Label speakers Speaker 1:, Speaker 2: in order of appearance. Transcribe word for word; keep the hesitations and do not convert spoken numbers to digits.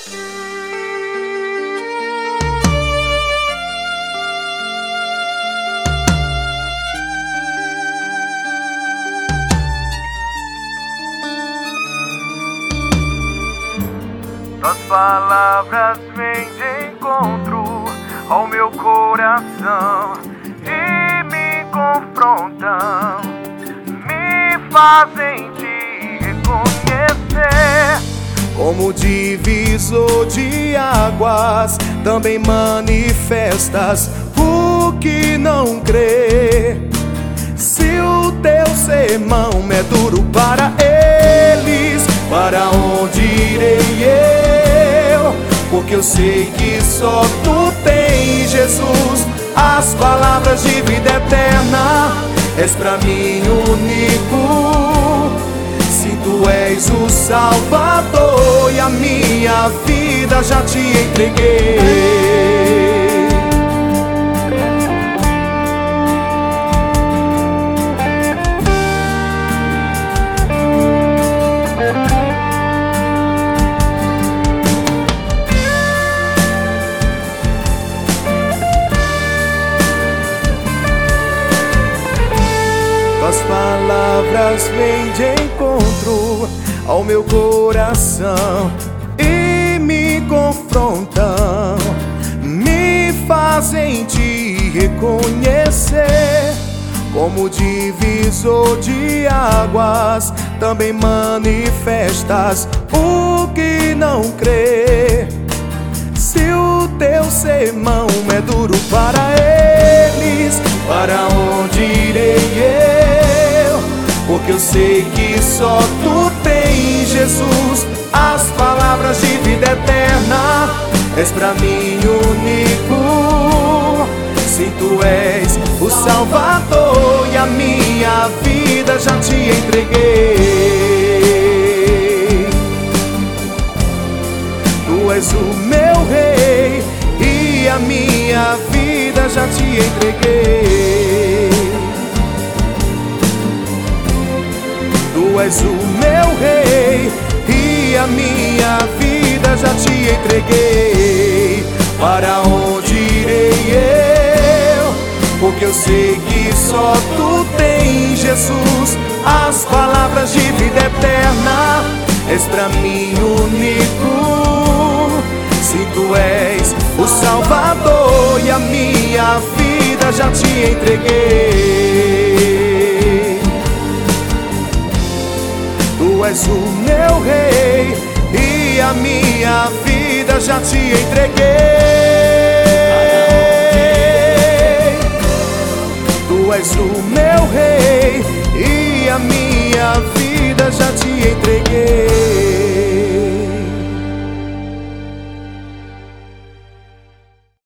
Speaker 1: Tuas palavras vêm de encontro ao meu coração e me confrontam, me fazem te reconhecer
Speaker 2: como divisor de águas. Também manifestas o que não crê. Se o teu sermão é duro para eles, para onde irei eu? Porque eu sei que só tu tens, Jesus, as palavras de vida eterna. És pra mim único. Se tu és o Salvador e a minha vida já te entreguei. As palavras vêm de encontro ao meu coração e me confrontam, me fazem te reconhecer como divisor de águas. Também manifestas o que não crê. Se o teu sermão é duro para eles, para onde irei eu? Porque eu sei que só tu tens, Jesus, as palavras de vida eterna. És pra mim único. Se tu és o Salvador e a minha vida já te entreguei. Tu és o meu rei e a minha vida já te entreguei. Tu és o meu rei e a minha vida já te entreguei. Para onde irei eu? Porque eu sei que só tu tens, Jesus, as palavras de vida eterna. És pra mim único. Se tu és o Salvador e a minha vida já te entreguei. Tu és o meu rei e a minha vida já te entreguei. Tu és o meu rei e a minha vida